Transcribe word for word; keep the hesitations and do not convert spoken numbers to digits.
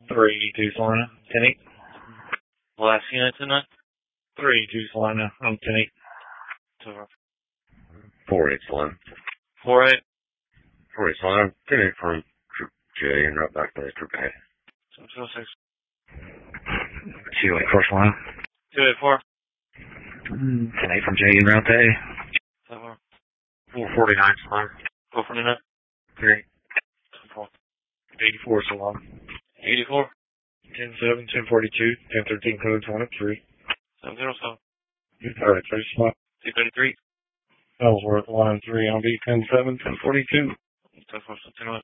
three eighty-two Salina, ten eight. Last unit tonight? three eighty-two Salina, I'm ten eight. four eight Salina. four eight? four eight Salina, ten eight from Troop J and right back to Troop A. seven zero six. two eighty-four Salina. two eighty-four. ten eight from J and route A. seven four forty-nine Salina. four forty-nine. ten eight. four. eighty-four Salina. eighty-four. ten seven, ten forty-two, ten thirteen code twenty-three. seven zero seven. Alright, three Salina. two thirty-three. Ellsworth, line three on B ten seven, ten forty-two. ten four, ten